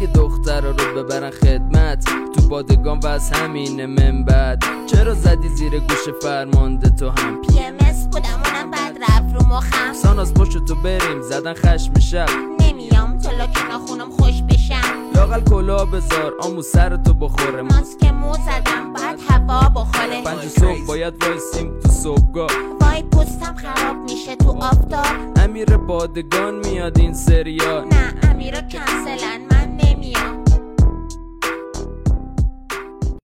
اگه دختر رو ببرن خدمت تو پادگان و از همین من بعد چرا زدی زیر گوش فرمانده تو هم؟ PMS بودم اونم بعد رفت رو مخم. ساناز پشت تو بریم زدن خشم شب. نمیام تا لاکه ناخونم خوش بشم. لاغل کلاه بذار آمو سر تو بخوره. ماسک مو زدم بعد هوا بخوره. 5 صبح باید وایسیم تو صبحگاه. وای پوستم خراب میشه تو آفتاب. امیر پادگان میاد این سریال. نه امیرا کنسلن من نمیام.